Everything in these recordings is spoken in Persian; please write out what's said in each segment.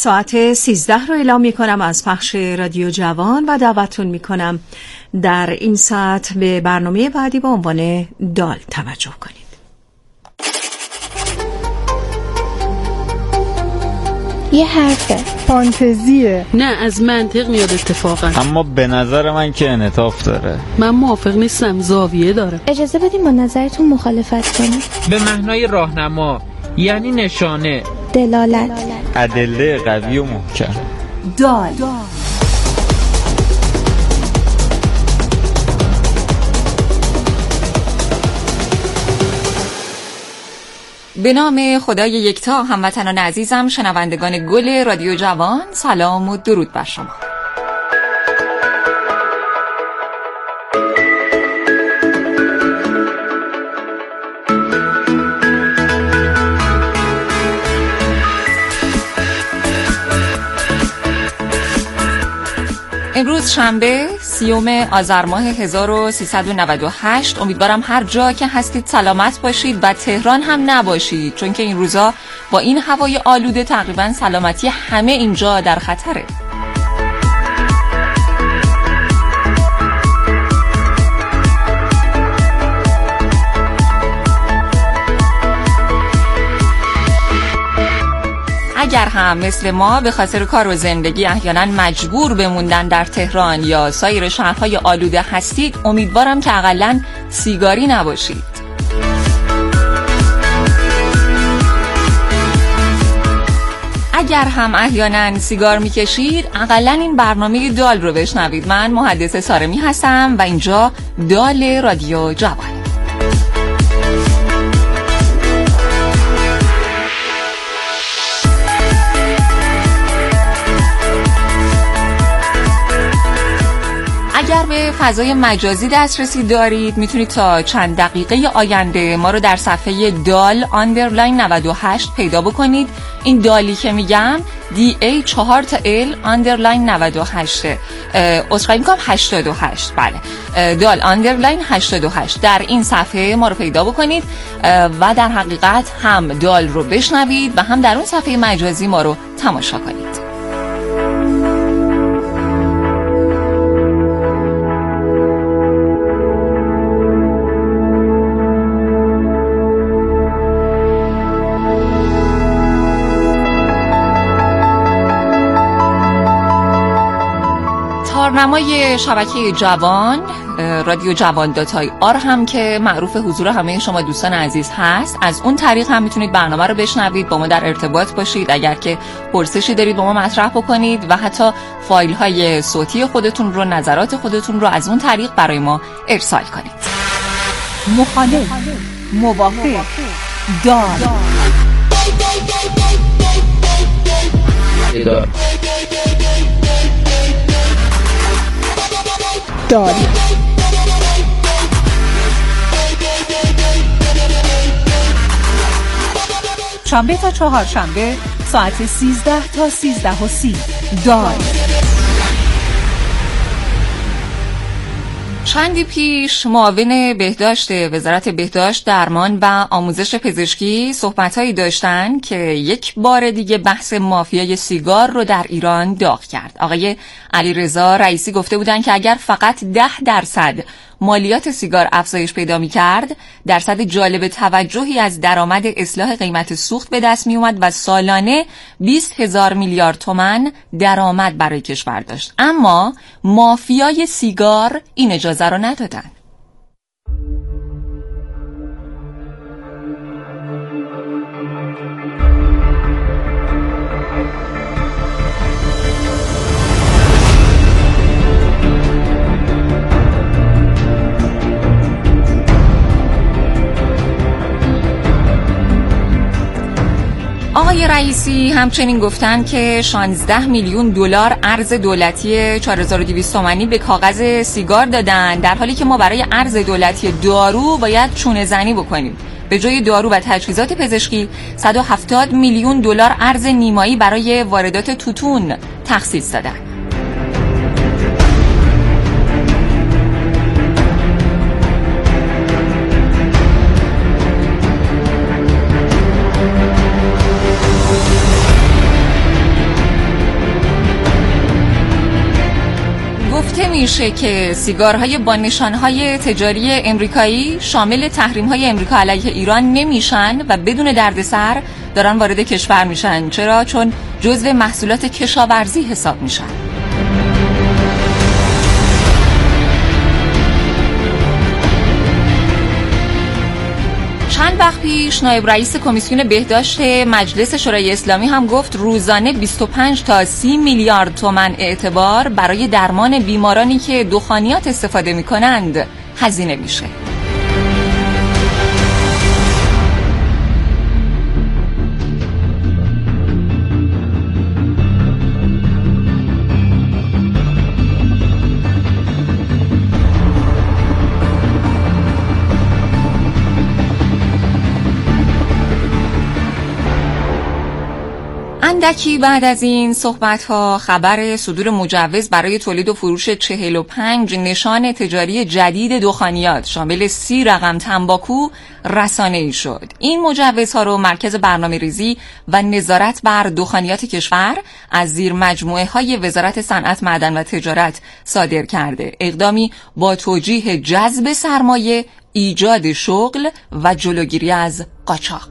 ساعت 13 رو اعلام می کنم از پخش رادیو جوان و دعوتتون می کنم در این ساعت به برنامه بعدی با عنوان دال توجه کنید. یه حرفه، فانتزیه، نه از منطق میاد اتفاقا، اما به نظر من که انعطاف داره. من موافق نیستم، زاویه داره. اجازه بدیم با نظرتون مخالفت کنیم. به معنای راهنما، یعنی نشانه، دلالت، ادله قوی و محکم. دال به نام خدای یکتا. هموطنان عزیزم، شنوندگان گل رادیو جوان، سلام و درود بر شما. امروز شنبه 30 آذر ماه 1398. امیدوارم هر جا که هستید سلامت باشید و تهران هم نباشید، چون که این روزا با این هوای آلوده تقریبا سلامتی همه اینجا در خطره. اگر هم مثل ما به خاطر کار و زندگی احیانا مجبور بموندن در تهران یا سایر شهرهای آلوده هستید، امیدوارم که اقلن سیگاری نباشید. اگر هم احیانا سیگار میکشید، اقلن این برنامه دال رو بشنوید. من محدث سارمی هستم و اینجا دال رادیو جوان. اگر به فضای مجازی دسترسی دارید، میتونید تا چند دقیقه آینده ما رو در صفحه دال آندرلاین 98 پیدا بکنید. این دالی که میگم DA4L آندرلاین 98 اصخایی میکنم 88. بله، دال آندرلاین 88. در این صفحه ما رو پیدا بکنید و در حقیقت هم دال رو بشنوید و هم در اون صفحه مجازی ما رو تماشا کنید. کارنمای شبکه جوان رادیو جوان .ir هم که معروف حضور همه شما دوستان عزیز هست، از اون طریق هم میتونید برنامه رو بشنوید، با ما در ارتباط باشید. اگر که پرسشی دارید با ما مطرح بکنید و حتی فایل های صوتی خودتون رو، نظرات خودتون رو از اون طریق برای ما ارسال کنید. مخالف، موافق، دال دال. شنبه تا چهارشنبه ساعت 13 تا 13:30 دال. چندی پیش معاون بهداشت وزارت بهداشت، درمان و آموزش پزشکی صحبت‌هایی داشتن که یک بار دیگه بحث مافیای سیگار رو در ایران داغ کرد. آقای علیرضا رئیسی گفته بودن که اگر فقط 10% مالیات سیگار افزایش پیدا می‌کرد، درصد جالب توجهی از درآمد اصلاح قیمت سوخت به دست می‌اومد و سالانه 20,000 میلیارد تومان درآمد برای کشور داشت. اما مافیای سیگار این اجازه رو ندادن. آقای رئیسی همچنین گفتن که 16 میلیون دلار ارز دولتی 4200 تومانی به کاغذ سیگار دادن، در حالی که ما برای ارز دولتی دارو باید چونه زنی بکنیم. به جای دارو و تجهیزات پزشکی 170 میلیون دلار ارز نیمایی برای واردات توتون تخصیص دادن. میشه که سیگارهای با نشانهای تجاری امریکایی شامل تحریم‌های امریکا علیه ایران نمیشن و بدون دردسر دارن وارد کشور میشن. چرا؟ چون جزو محصولات کشاورزی حساب میشن. چند وقت پیش نایب رئیس کمیسیون بهداشت مجلس شورای اسلامی هم گفت روزانه 25 تا 30 میلیارد تومان اعتبار برای درمان بیمارانی که دخانیات استفاده می‌کنند هزینه میشه. اندکی بعد از این صحبت‌ها خبر صدور مجوز برای تولید و فروش 45 نشان تجاری جدید دخانیات شامل 30 رقم تنباکو رسانه‌ای شد. این مجوزها رو مرکز برنامه‌ریزی و نظارت بر دخانیات کشور از زیر مجموعه‌های وزارت صنعت، معدن و تجارت صادر کرده. اقدامی با توجیه جذب سرمایه، ایجاد شغل و جلوگیری از قاچاق.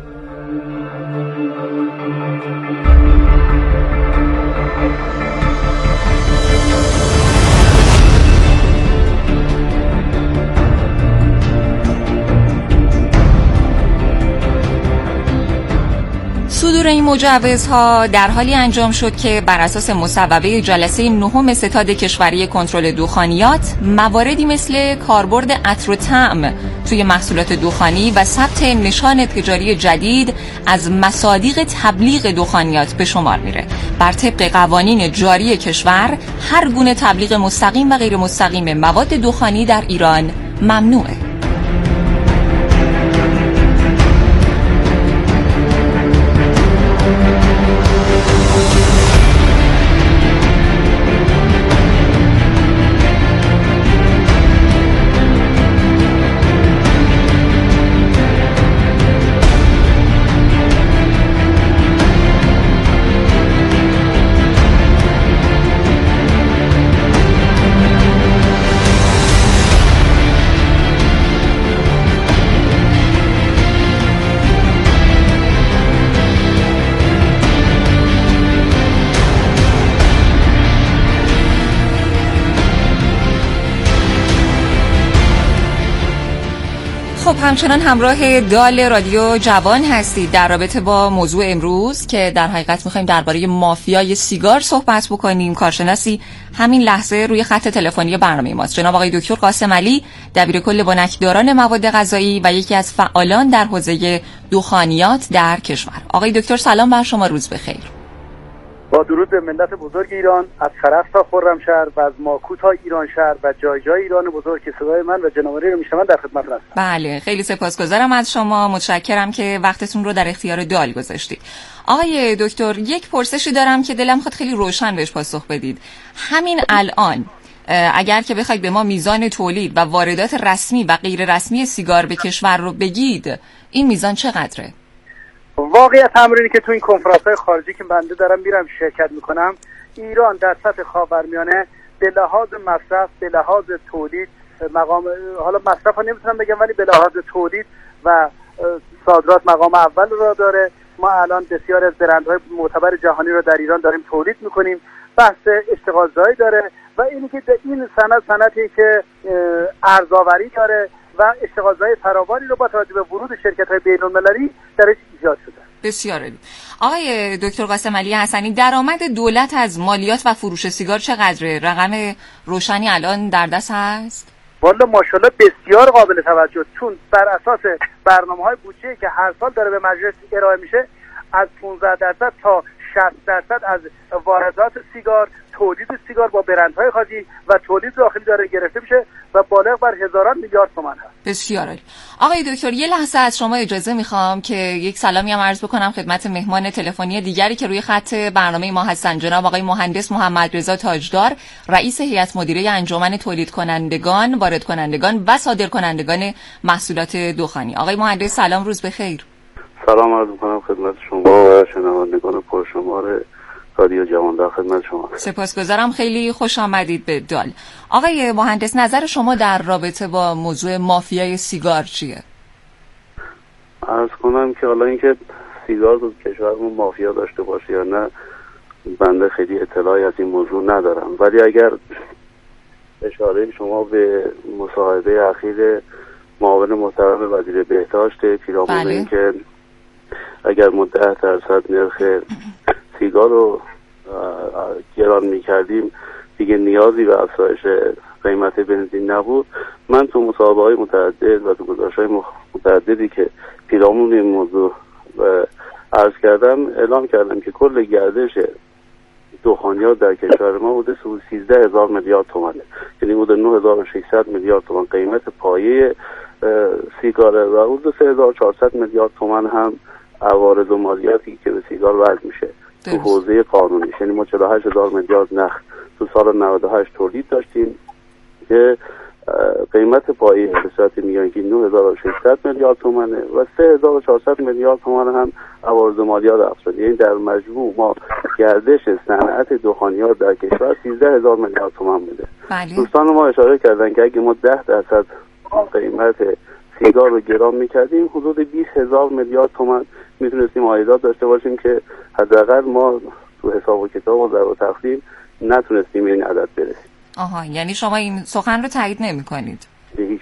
صدور این مجوزها در حالی انجام شد که بر اساس مصوبه جلسه نهم ستاد کشوری کنترل دخانیات مواردی مثل کاربرد عطر و طعم توی محصولات دخانی و ثبت نشان تجاری جدید از مصادیق تبلیغ دخانیات به شمار میره. بر طبق قوانین جاری کشور هر گونه تبلیغ مستقیم و غیر مستقیم مواد دخانی در ایران ممنوعه. خب همچنان همراه دال رادیو جوان هستید در رابطه با موضوع امروز که در حقیقت می‌خوایم درباره مافیای سیگار صحبت بکنیم. کارشناسی همین لحظه روی خط تلفنی برنامه ماست، جناب آقای دکتر قاسم علی، دبیرکل بنکداران مواد غذایی و یکی از فعالان در حوزه دخانیات در کشور. آقای دکتر سلام بر شما، روز بخیر. با درود به ملت بزرگ ایران، از خرف تا خرمشهر و از ماکو تا ایران شهر و جای جای ایران بزرگ که صدای من و جنابعالی رو میشنون در خدمت هستم. بله، خیلی سپاسگزارم از شما، متشکرم که وقتتون رو در اختیار دال گذاشتید. آقای دکتر، یک پرسشی دارم که دلم خواهد خیلی روشن بهش پاسخ بدید. همین الان اگر که بخواید به ما میزان تولید و واردات رسمی و غیر رسمی سیگار به کشور رو بگید، این میزان چقدره؟ واقعیت امری که تو این کنفرانس‌های خارجی که بنده دارم میرم شرکت میکنم، ایران در سطح خاورمیانه به لحاظ مصرف، به لحاظ تولید، مقام حالا مصرف ها نمیتونم بگم ولی به لحاظ تولید و صادرات مقام اول را داره. ما الان بسیار از برندهای معتبر جهانی رو در ایران داریم تولید میکنیم. بحث اشتغالزایی داره و اینی که این صنعتی که ارزآوری داره و اشتغالزایی فراوانی رو با توجه به ورود شرکت‌های بین‌المللی درش ایجاد شده. بسیار عالی. آقای دکتر قاسم علی حسنی، درآمد دولت از مالیات و فروش سیگار چقدره؟ رقم روشنی الان در دست هست؟ والا ماشاءالله بسیار قابل توجه، چون بر اساس برنامه‌های بودجه‌ای که هر سال داره به مجلس ارائه میشه، از 15% تا 60% از واردات سیگار، تولید سیگار با برندهای خارجی و تولید داخلی داره گرفته میشه و بالغ بر هزاران میلیارد تومان هست. بسیار عالی. آقای دکتر، یه لحظه از شما اجازه میخوام که یک سلامی هم عرض بکنم خدمت مهمان تلفنی دیگری که روی خط برنامه ما هستن، جناب آقای مهندس محمد رضا تاجدار، رئیس هیئت مدیره انجمن تولید کنندگان، وارد کنندگان و صادر کنندگان محصولات دخانی. آقای مهندس سلام، روز بخیر. سلام عرض می‌کنم خدمت شما و شنوندگان پرشمار رادیو جوان. در خدمت شما. سپاسگزارم، خیلی خوش آمدید به دال. آقای مهندس، نظر شما در رابطه با موضوع مافیای سیگار چیه؟ عرض کنم که حالا اینکه سیگار تو کشورمون مافیا داشته باشه یا نه، بنده خیلی اطلاعی از این موضوع ندارم، ولی اگر اشاره شما به مصاحبه اخیر معاون محترم وزیر بهداشت پیرامون اینکه اگر ما 10% نرخ سیگار رو گران می‌کردیم دیگه نیازی به افزایش قیمت بنزین نبود، من تو مصاحبه‌های متعدد و تو گزارش‌های متعددی که پیرامون این موضوع عرض کردم اعلام کردم که کل گردش دخانیات در کشور ما حدود 13,000 میلیارد تومانه، یعنی حدود 9,600 میلیارد تومان قیمت پایه سیگاره و حدود 3,400 میلیارد تومان هم عوارض و مالیاتی که به سیگار وارد میشه تو حوزه قانونی. یعنی ما 48,000 میلیارد نخ تو سال 98 تولید داشتیم که قیمت پایه به صورت میانگین 9,600 میلیارد تومانه و 3,400 میلیارد تومان هم عوارض مالیات افزوده. یعنی در مجموع ما گردش صنعت دخانیات در کشور 13,000 میلیارد تومان میده. دوستان ما اشاره کردن که اگه ما 10% قیمت سیگار رو گران میکردیم حدود 20,000 میلیارد تومان میتونستیم عایدات داشته باشیم که حداقل ما تو حساب و کتاب و ضرب و تقسیم نتونستیم این عدد برسیم. آها، یعنی شما این سخن رو تایید نمی‌کنید؟ هیچ.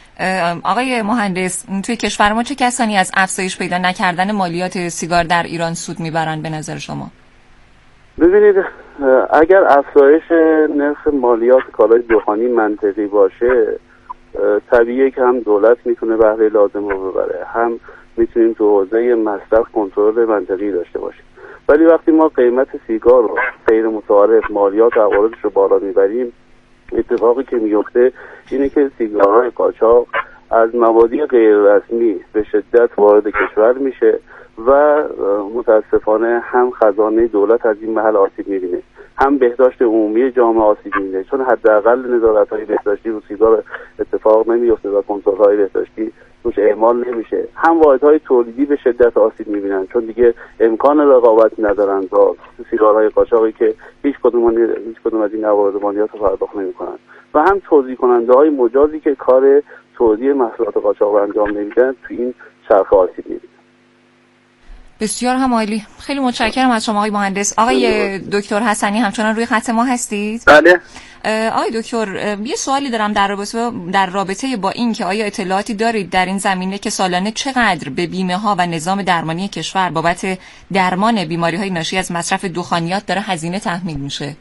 آقای مهندس، توی کشور ما چه کسانی از افزایش پیدا نکردن مالیات سیگار در ایران سود میبرن به نظر شما؟ ببینید، اگر افزایش نرخ مالیات کالای دخانی منطقی باشه، طبیعیه که هم دولت میتونه بهره لازم رو ببره، هم میتونیم تو حوزه مصرف کنترل منطقی داشته باشیم. ولی وقتی ما قیمت سیگار رو غیر متعارف، مالیات و عوارضش رو بالا میبریم، اتفاقی که میفته اینه که سیگارهای قاچاق از مبادی غیر رسمی به شدت وارد کشور میشه و متاسفانه هم خزانه دولت از این محل آسیب میبینه، هم بهداشت عمومی جامعه آسیب میبینه، چون حداقل نظارت‌های بهداشتی رو سیگار اتفاق نمیفته و کنترل‌های بهداشتی توش اعمال نمیشه، هم واحدهای تولیدی به شدت آسیب میبینن چون دیگه امکان رقابت ندارن با سیگارهای قاچاقی که هیچ کدوم از این عوارض مالیات رو پرداخت نمیکنن، و هم توزیع کننده های مجازی که کار توزیع محصولات قاچاق رو انجام نمیدن تو این چرخه آسیب میبینن. بسیار هم عالی، خیلی متشکرم از شما آقای مهندس. آقای دکتر حسنی همچنان روی خط ما هستید؟ بله. آقای دکتر، یه سوالی دارم در رابطه با این که آیا اطلاعاتی دارید در این زمینه که سالانه چقدر به بیمه ها و نظام درمانی کشور بابت درمان بیماری های ناشی از مصرف دخانیات داره هزینه تحمیل میشه؟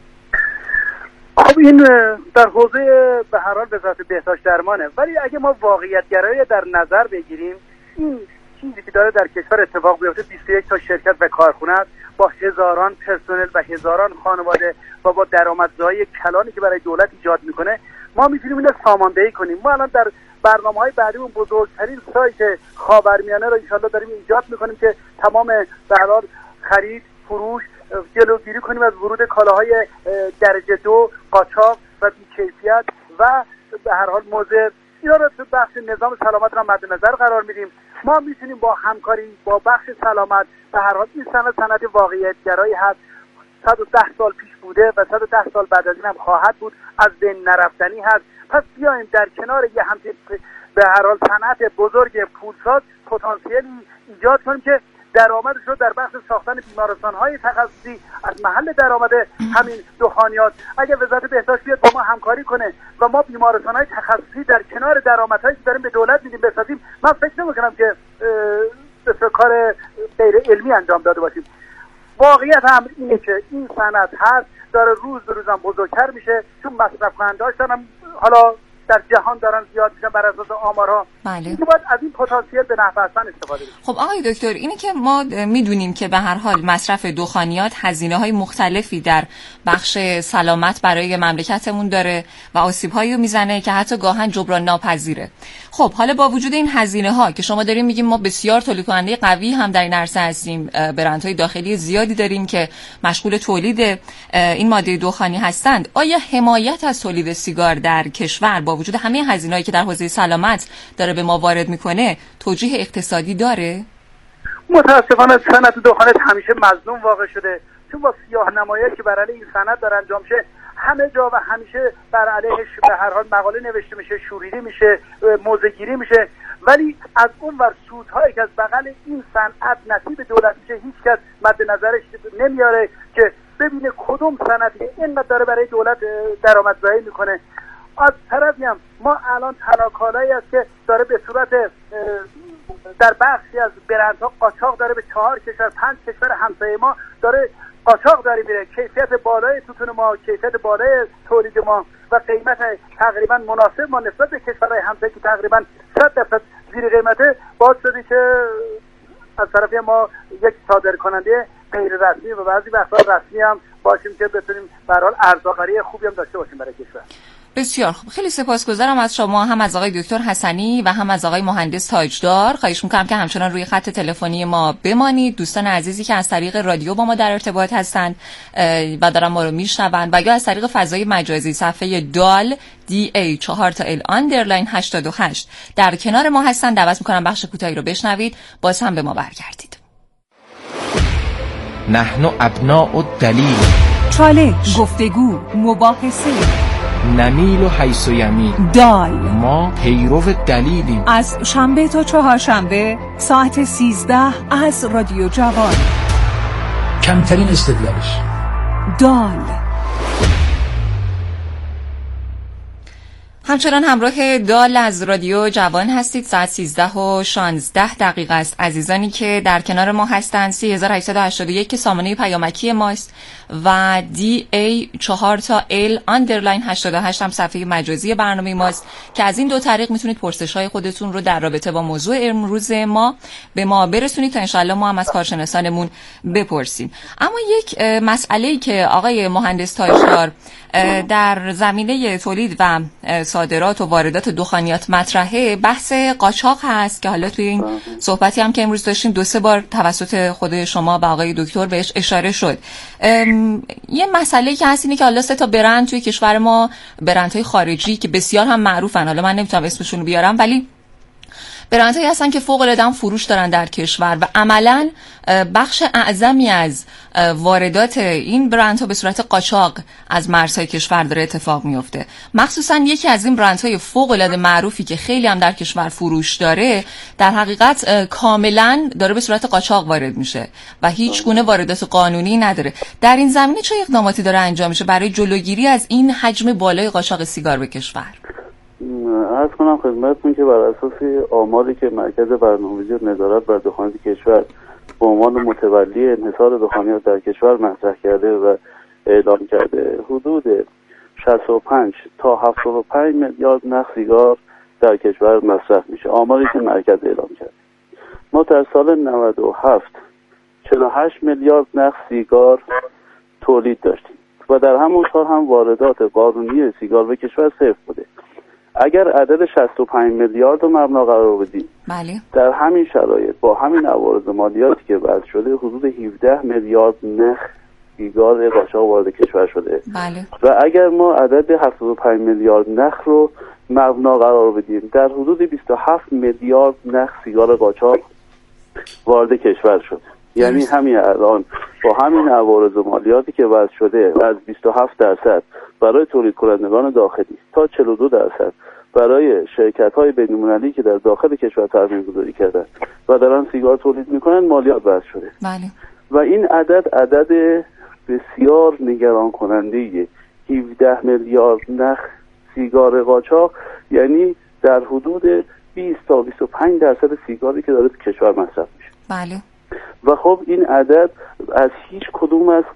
خب این در حوزه به هر حال وزارت بهداشت درمانه، ولی اگه ما واقعیت گرایی در نظر بگیریم، این چیزی که داره در کشور اتفاق بیفته 21 تا شرکت و کارخونه است با هزاران پرسنل و هزاران خانواده و با درآمدزایی کلانی که برای دولت ایجاد میکنه، ما میتونیم اینو ساماندهی کنیم. ما الان در برنامه‌های بعدیمون بزرگترین سایت خاورمیانه رو ان شاءالله داریم ایجاد میکنیم که تمام به هر حال خرید، فروش، جلوگیری کنیم از ورود کالاهای درجه 2 قاچاق و بی‌کیفیت و به هر حال مضر. اینا رو تو بخش نظام سلامت را مد نظر قرار میدیم. ما میتونیم با همکاری با بخش سلامت به هر حال این صنعت واقعیت گرایی هست، 110 سال پیش بوده و 110 سال بعد از این هم خواهد بود، از بین نرفتنی هست. پس بیایم در کنار یه همچین به هر حال صنعت بزرگ پولساز پتانسیلی ایجاد کنیم که درآمدش رو در بخش ساختن بیمارستان‌های تخصصی از محل درآمد همین دخانیات، اگه وزارت بهداشت بیاد با ما همکاری کنه و ما بیمارستان‌های تخصصی در کنار درآمدهایی که داریم به دولت میدیم بسازیم، من فکر نمی‌کنم که به کار غیر علمی انجام داده باشیم. واقعیت هم اینه که این صنعت هست داره روز به روز هم بزرگتر میشه، چون مصرف کننده‌هاش هم حالا در جهان دارن زیاد میشن بر اساس آمارها. بله. باید از این پتانسیل به نحو احسن استفاده کنیم. خب آقای دکتر، اینی که ما میدونیم که به هر حال مصرف دخانیات هزینه‌های مختلفی در بخش سلامت برای مملکتمون داره و آسیب‌هایی رو میزنه که حتی گاهن جبران ناپذیره. خب حالا با وجود این هزینه‌ها که شما دارین میگیم ما بسیار تولید کننده قوی هم در این عرصه هستیم، برندهای داخلی زیادی داریم که مشغول تولید این ماده دخانی هستند، آیا حمایت از تولید سیگار در کشور با وجود همه هزینه‌ای که در حوزه سلامت داره به ما وارد میکنه توجیه اقتصادی داره؟ متاسفانه صنعت دخانیات همیشه مظلوم واقع شده. چون با سیاه نمایی که بر علیه این سند داره انجام میشه همه جا و همیشه بر علیهش به هر حال مقاله نوشته میشه، شوریده میشه، موضع‌گیری میشه، ولی از اون ور سودهایی که از بغل این صنعت نصیب دولت میشه هیچ کس مد نظرش نمیاره که ببینه کدوم صنعتی اینقدر داره برای دولت درآمدزایی میکنه. از طرفی هم ما الان تنها کالایی است که داره به صورت در بخشی از برندها قاچاق داره به 4 کشور 5 کشور همسایه ما داره قاچاق داره میره. کیفیت بالای توتون ما، کیفیت بالای تولید ما و قیمت تقریبا مناسب ما نسبت به کشورهای همسایه که تقریبا 100% زیر قیمته باعث شده که از طرف ما یک صادر کننده غیر رسمی و بعضی وقتا رسمی هم باشیم که بتونیم به هر حال ارزآوری خوبی هم داشته باشیم برای کشور. بسیار خوب، خیلی سپاسگزارم از شما، هم از آقای دکتر حسنی و هم از آقای مهندس تاجدار. خواهش می‌کنم که همچنان روی خط تلفنی ما بمانید. دوستان عزیزی که از طریق رادیو با ما در ارتباط هستند و دارن ما رو میشنوند و یا از طریق فضای مجازی صفحه دال DA4L_88 در کنار ما هستن، دعوت می‌کنم بخش کوتاهی رو بشنوید، باز هم به ما برگردید. نحن ابناء الدلیل، چالش، گفتگو، مباحثه، نمیل و حیث و یمیل، دال، ما پیرو دلیلیم. از شنبه تا چهارشنبه ساعت 13 از رادیو جوان. کمترین استدلالش دال. همچنان همراه دال از رادیو جوان هستید. ساعت 13:16 است. عزیزانی که در کنار ما هستند 3881 که سامانه پیامکی ماست و DA4L_88 هم صفحه مجازی برنامه ماست که از این دو طریق میتونید پرسش‌های خودتون رو در رابطه با موضوع امروز ما به ما برسونید تا انشالله ما هم از کارشناسانمون بپرسیم. اما یک مسئله‌ای که آقای مهندس تاجدار در زمینه تولید و صادرات و واردات دخانیات مطرحه، بحث قاچاق هست که حالا توی این صحبتی هم که امروز داشتیم 2-3 بار توسط خود شما و آقای دکتر بهش اشاره شد. یه مسئله که هست اینه که حالا 3 تا برند توی کشور ما، برندهای خارجی که بسیار هم معروفن، حالا من نمیتونم اسمشون رو بیارم، ولی برندهایی هستن که فوق العاده فروش دارن در کشور و عملاً بخش اعظمی از واردات این برندها به صورت قاچاق از مرزهای کشور داره اتفاق میفته. مخصوصاً یکی از این برندهای فوق العاده معروفی که خیلی هم در کشور فروش داره، در حقیقت کاملاً داره به صورت قاچاق وارد میشه و هیچ گونه واردات قانونی نداره. در این زمینه چه اقداماتی داره انجام میشه برای جلوگیری از این حجم بالای قاچاق سیگار به کشور؟ عرض کنم خدمتتون که بر اساس آماری که مرکز برنامه‌ریزی و نظارت بر دخانیات کشور به عنوان متولی انحصار دخانیات در کشور مطرح کرده و اعلام کرده، حدود 65 تا 75 میلیارد نخ سیگار در کشور مصرف میشه. آماری که مرکز اعلام کرده. ما در سال 97 48 میلیارد نخ سیگار تولید داشتیم و در همون سال هم واردات قانونی سیگار به کشور صفر بوده. اگر عدد 65 میلیارد رو مبنا قرار بدیم، بله، در همین شرایط با همین عوارض مالیاتی که وضع شده حدود 17 میلیارد نخ سیگار قاچاق وارد کشور شده. بله. و اگر ما عدد 75 میلیارد نخ رو مبنا قرار بدیم، در حدود 27 میلیارد نخ سیگار قاچاق وارد کشور شده. یعنی همین الان با همین عوارض مالیاتی که وضع شده از 27% برای تولید کنندگان داخلی تا 42% برای شرکت‌های بین‌المللی که در داخل کشور سرمایه‌گذاری کردن و دارن سیگار تولید میکنن مالیات وضع شده. بله. و این عدد بسیار نگران کننده 17 میلیارد نخ سیگار قاچاق، یعنی در حدود 20 تا 25% سیگاری که داره تو کشور مصرف میشه. بله. و خب این عدد از هیچ کدوم از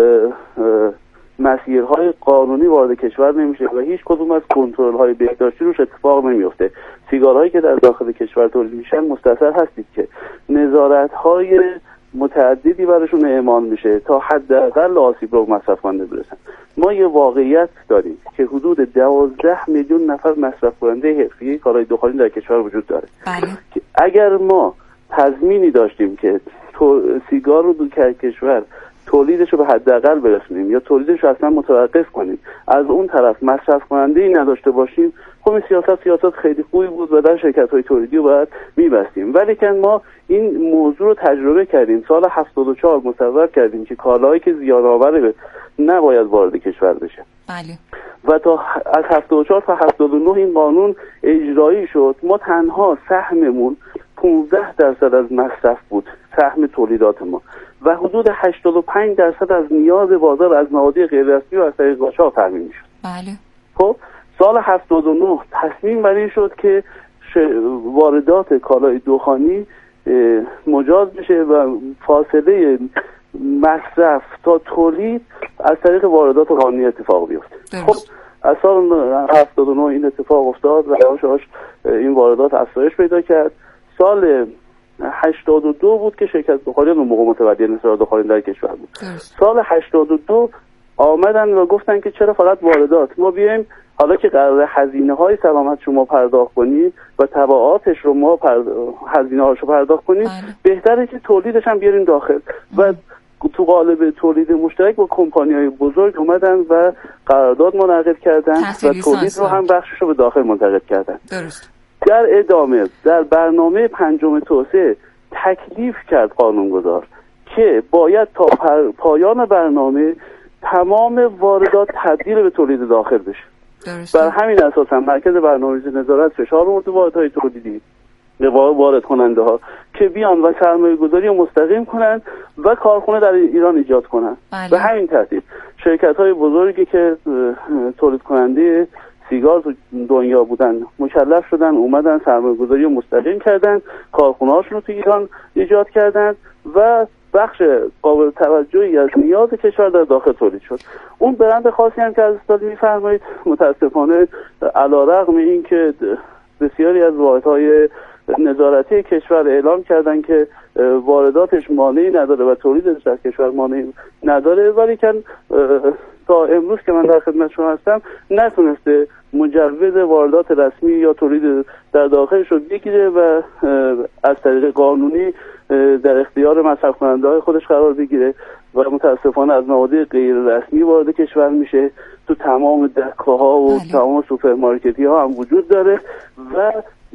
مسیرهای قانونی وارد کشور نمیشه و هیچ کدوم از کنترل‌های بهداشتی روش اتفاق نمیفته. سیگارهایی که در داخل کشور تولید میشن مستثر هستید که نظارت‌های متعددی براشون اعمال میشه تا حداقل آسیب رو مصرف کننده برسن. ما یه واقعیت داریم که حدود 12 میلیون نفر مصرف کننده حرفه‌ای کالای دخانی در کشور وجود داره. بله. که اگر ما تضمینی داشتیم که سیگار رو در کشور تولیدش رو به حداقل برسونیم یا تولیدش رو اصلا متوقف کنیم، از اون طرف مصرف کننده ای نداشته باشیم، خب این سیاست خیلی خوبی بود و در شرکت‌های تولیدی رو باید می‌بستیم، ولی که ما این موضوع رو تجربه کردیم. سال 74 مصور کردیم که کالاهایی که زیان‌آور نباید وارد کشور بشه. بله. و تا از 74 تا 79 این قانون اجرایی شد. ما تنها سهممون 15% از مصرف بود، سهم تولیدات ما، و حدود 85% از نیاز بازار از منابع غیر رسمی و از طریق قاچاق تامین می‌شد. بله. خب سال 79 تصمیم بر این شد که واردات کالای دخانی مجاز بشه و فاصله مصرف تا تولید از طریق واردات قانونی اتفاق بیفته. خب از سال 79 این اتفاق افتاد و یواش این واردات افزایش پیدا کرد. سال 82 بود که شرکت بخاری اون موقع متولی انحصار دخانی در کشور بود. سال 82 آمدن و گفتن که چرا فقط واردات، ما بیایم حالا که قرار هزینه‌های سلامت شما پرداخت کنید و تبعاتش رو ما هزینه‌هاشو پرداخت کنید، بهتره که تولیدش هم بیاریم داخل. و تو قالب تولید مشترک با کمپانی‌های بزرگ اومدن و قرارداد منعقد کردن و تولید رو هم بخشش رو به داخل منتقل کردن. درست. در ادامه در برنامه پنجم توسعه تکلیف کرد قانونگذار که باید تا پایان برنامه تمام واردات تبدیل به تولید داخل بشه. بر همین اساس هم مرکز برنامه‌ریزی نظارت فشار آورد واردهای تولیدی به وارد کننده ها که بیان و سرمایه گذاری مستقیم کنند و کارخونه در ایران ایجاد کنند. به همین ترتیب شرکت های بزرگی که تولید کننده سیگار تو دنیا بودن مکلف شدن، اومدن سرمایه گذاری مستقیم کردن، کارخونه هاشون رو تو ایران ایجاد کردن و بخش قابل توجهی از نیاز کشور در داخل تولید شد. اون برند خاصی هم که از استاد میفرمایید متاسفانه علیرغم این که بسیاری از واحدهای نظارتی کشور اعلام کردن که وارداتش مانعی نداره و تولیدش در کشور مانعی نداره، ولی که تا امروز که من در خدمت شما هستم نتونسته مجوز واردات رسمی یا تولید در داخلش رو بگیره و از طریق قانونی در اختیار مصرف کننده های خودش قرار بگیره و متاسفانه از مواد غیر رسمی وارد کشور میشه. تو تمام دکه ها و تمام سوپرمارکتی ها هم وجود داره و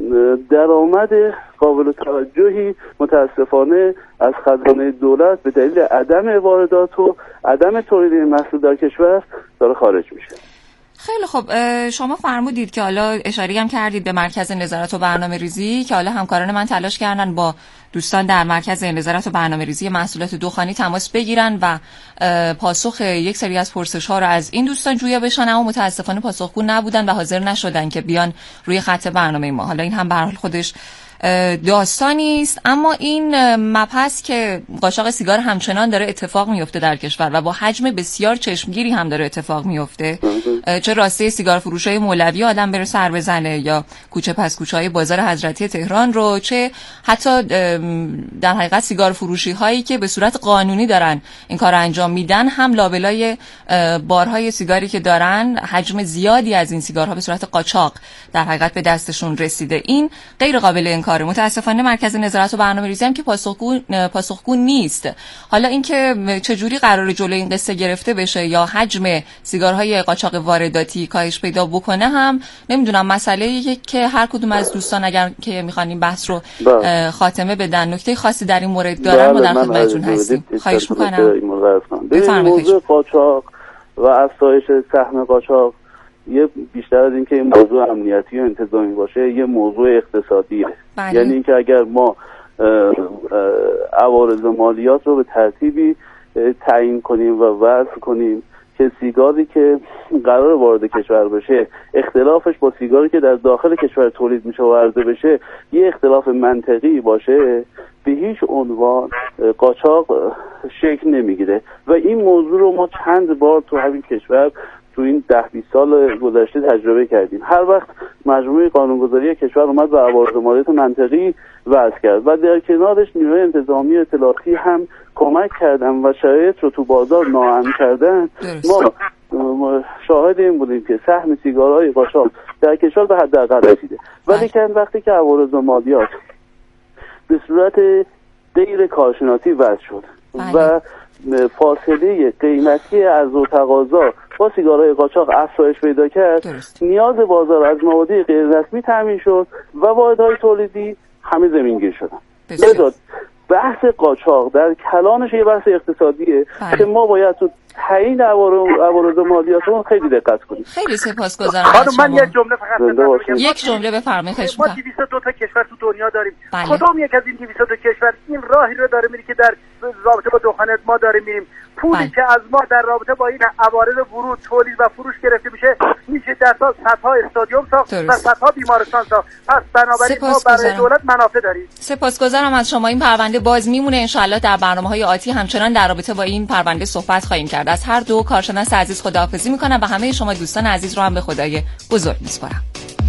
درآمد قابل توجهی متاسفانه از خزانه دولت به دلیل عدم واردات و عدم تولید محصول در کشور داره خارج میشه. خیلی خب، شما فرمودید که حالا اشاره هم کردید به مرکز نظارت و برنامه‌ریزی که حالا همکاران من تلاش کردن با دوستان در مرکز نظارت و برنامه‌ریزی محصولات دخانی تماس بگیرن و پاسخ یک سری از پرسش‌ها رو از این دوستان جویا بشن، اما متاسفانه پاسخگو نبودن و حاضر نشدن که بیان روی خط برنامه ما. حالا این هم به هر حال خودش داستانی است، اما این مبحث که قاچاق سیگار همچنان داره اتفاق میفته در کشور و با حجم بسیار چشمگیری هم داره اتفاق میفته، چه راسته سیگار فروشای مولوی آدم بره سر بزنه یا کوچه پس کوچه‌های بازار حضرتی تهران رو، چه حتی در حقیقت سیگار فروشی هایی که به صورت قانونی دارن این کار انجام میدن هم لابلای بارهای سیگاری که دارن حجم زیادی از این سیگارها به صورت قاچاق در حقیقت به دستشون رسیده. این غیر قابل متاسفانه مرکز نظارت و برنامه‌ریزی هم که پاسخگو نیست. حالا اینکه چجوری قراره جلوی این قصه گرفته بشه یا حجم سیگارهای قاچاق وارداتی کاهش پیدا بکنه هم نمیدونم، مسئله‌ایه که هر کدوم از دوستان اگر که میخوان این بحث رو خاتمه بدن نکته خاصی در این مورد دارن ما در خدمتتون هستیم. خواهش می‌کنم. بفرمایید. موضوع قاچاق و افزایش سهم قاچاق یه بیشتر از این که این موضوع امنیتی و انتظامی باشه یه موضوع اقتصادیه. یعنی اینکه اگر ما عوارض مالیات رو به ترتیبی تعیین کنیم و وضع کنیم که سیگاری که قرار وارد کشور بشه اختلافش با سیگاری که در داخل کشور تولید میشه و عرضه بشه یه اختلاف منطقی باشه، به هیچ عنوان قاچاق شکل نمیگیره. و این موضوع رو ما چند بار تو همین کشور تو این 10-20 سال گذشته تجربه کردیم. هر وقت مجموعه قانونگذاری کشور اومد و عوارض مالیات منطقی وضع کرد و در کنارش نیروی انتظامی و اطلاعاتی هم کمک کردن و شرایط رو تو بازار ناامن کردن. ما شاهد این بودیم که سهم سیگارهای قاچاق در کشور به حداقل رسیده، ولی که وقتی که عوارض مالیات به صورت غیر کارشناسی وضع شد و فاصله قیمتی عرضه و تقاضا با سیگارهای قاچاق افزایش پیدا کرد، نیاز بازار از مبادی غیر رسمی تامین شد و واحدهای تولیدی همه زمینگیر شدن. لذا بحث قاچاق در کلانش یه بحث اقتصادیه که ما باید تو تعیین عوارض مالیاتمون خیلی دقت کنیم. خیلی سپاسگزارم. خانم من یک جمله فقط بگم. یک جمله بفرمایید. ما 202 تا کشور تو دنیا داریم. کدام یک از این 202 کشور این راهی رو داره میری که در رابطه با دخانیات ما داریم میریم؟ پولی که از ما در رابطه با این عوارض ورود، تولید و فروش گرفته میشه در سال صدها استادیوم ساخت و صدها بیمارستان ساخت. پس بنابراین ما برای دولت منافع داریم. سپاسگزارم از شما. این پرونده باز میمونه، ان شاءالله در برنامه‌های آتی همچنان در رابطه با این پرونده صحبت خواهیم کرد. از هر دو کارشناس عزیز خداحافظی میکنم و همه شما دوستان عزیز رو هم به خدای بزرگ میسپارم.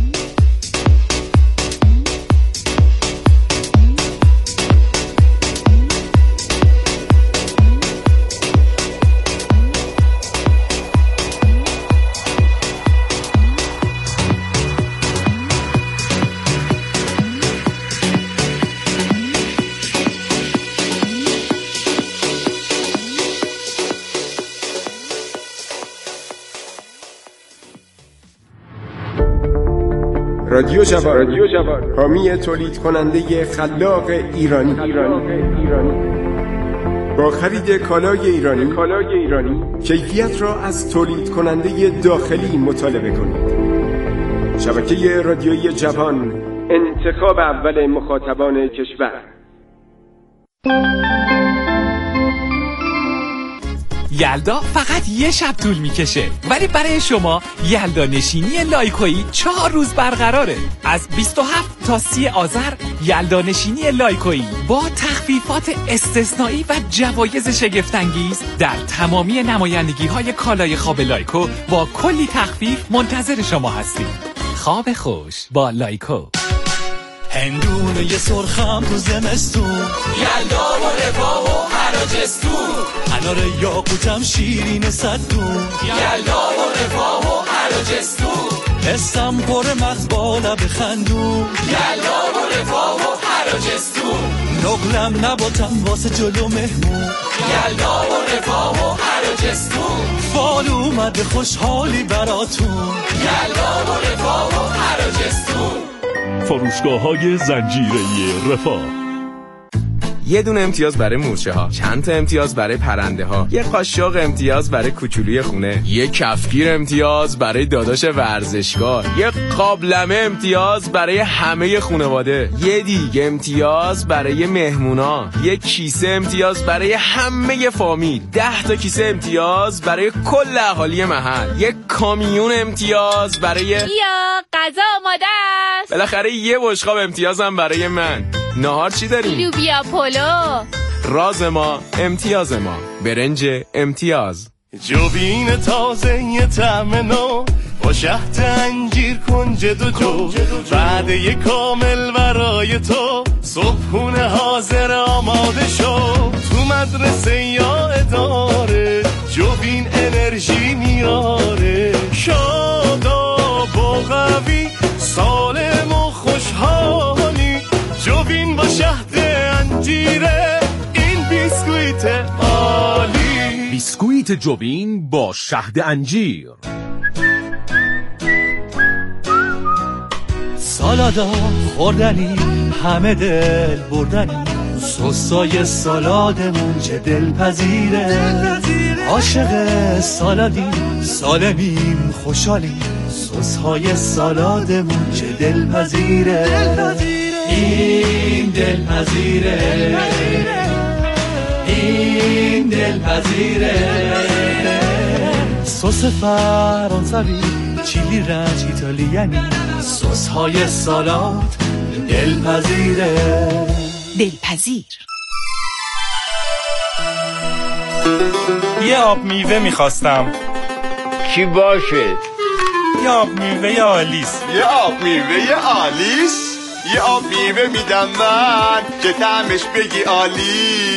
رادیو جوان حامی تولید کننده خلاق ایرانی با خرید کالای ایرانی کیفیت را از تولید کننده داخلی مطالبه کنید. شبکه رادیویی جوان، انتخاب اول مخاطبان کشور. یلدا فقط یه شب طول میکشه، ولی برای شما یلدا نشینی لایکویی 4 روز برقراره. از 27 تا 30 آذر یلدا نشینی لایکویی با تخفیفات استثنایی و جوایز شگفت‌انگیز در تمامی نمایندگی‌های کالای خواب لایکو با کلی تخفیف منتظر شما هستیم. خواب خوش با لایکو. هندونه یه سرخم تو زمستون، یلدا و رفاه و حراجستون، انار یاقوتم شیرین صدون، یلدا و رفاه و حراجستون، حسم پر مغز بالا بخندون، یلدا و رفاه و حراجستون، نقلم نباتم واسه جلو مهمون، یلدا و رفاه و حراجستون، فال اومد خوشحالی براتون، یلدا و رفاه و حراجستون. فروشگاه‌های زنجیره‌ای رفاه. یه دونه امتیاز برای مورچه ها، چند تا امتیاز برای پرنده ها، یه قاشق امتیاز برای کوچولوی خونه، یه کفگیر امتیاز برای داداش ورزشکار، یه قابلمه امتیاز برای همه خانواده، یه دیگ امتیاز برای مهمونا، یه کیسه امتیاز برای همه فامیل، 10 تا کیسه امتیاز برای کل اهالی محل، یه کامیون امتیاز برای بیا غذا آماده است. بالاخره یه بشقاب امتیاز هم برای من. نهار چی داریم؟ لوبیا پلو. راز ما امتیاز ما، برنج امتیاز. جوبین تازه یه طعم نو با شهد انجیر کنج دو جو، بعد یه کامل برای تو صبحونه حاضر آماده شو. تو مدرسه یا اداره جوبین انرژی میاره، شاداب و قوی سالم و خوشحالی. جوبین با شهد انجیره این بیسکویت عالی. بیسکویت جوبین با شهد انجیر. سالادا خوردنی همه دل بردنی، سسای سالادمون چه دلپذیره. عاشق سالادیم سالمیم خوشحالیم، سسهای سالادمون چه دلپذیره. این دلپذیره، این دلپذیره. سس فرانسوی، چیلی رنج ایتالیانی، سس های سالاد دلپذیره. دلپذیر. یه آب میوه میخواستم. چی باشه؟ یه آب میوه آلیس. یه آب میوه آلیس؟ یه آب میوه میدم من که طعمش بگی عالی.